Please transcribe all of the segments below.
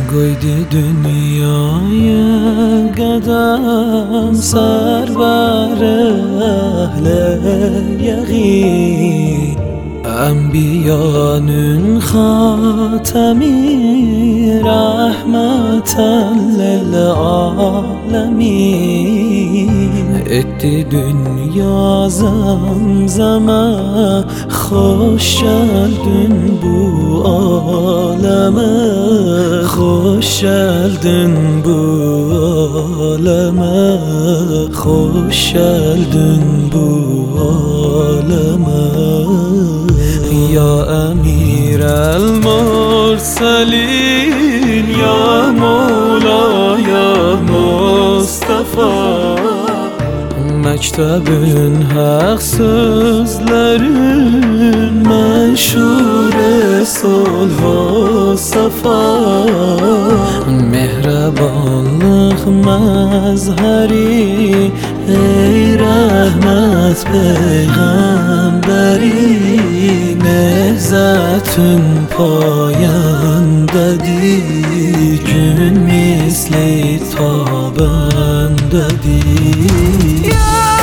گویدی دنیای قدم سرور اهل یقین انبیانın خاتمی رحمتا للعالمین etti dünya zamzama hoş geldin bu aleme hoş geldin bu aleme hoş geldin bu aleme ya emir el murselin ya Mola ya Mustafa mektebin hak sözlerin meşhur sulh safa mehrebanlık mezheri ey rahmet peygamberi nevzetün payendedir gün misli tabendedir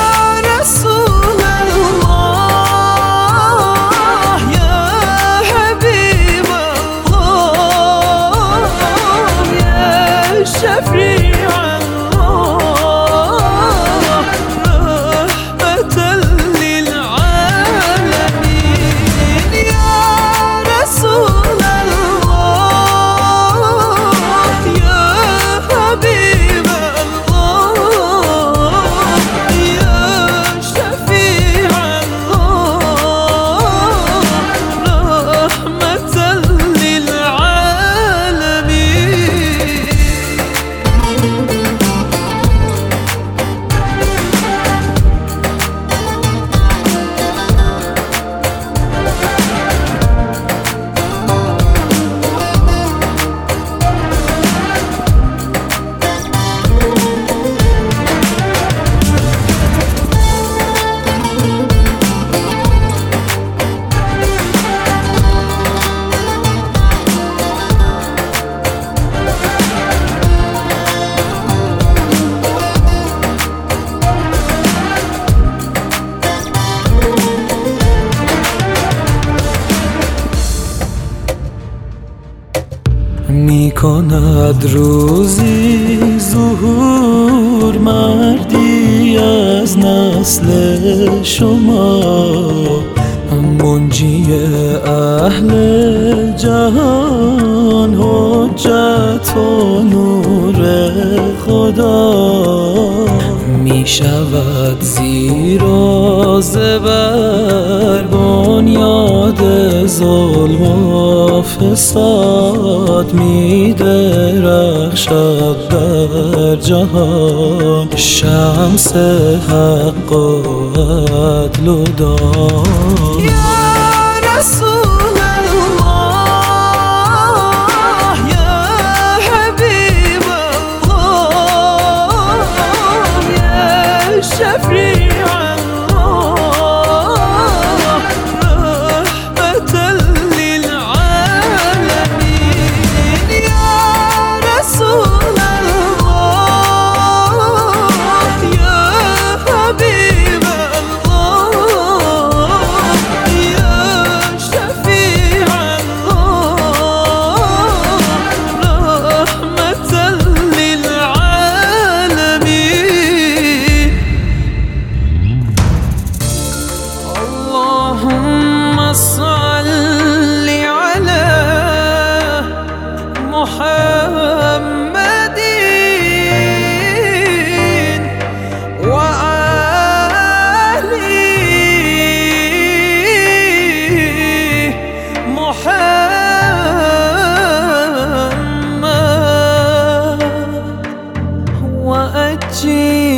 می کند روزی ظهور مردی از نسل شما منجی اهل جهان حجت و نور خدا می شود زیر و زبر بنیاد ظلم و فساد می درخشد در جهان شمس حق و عدل و داد وأجي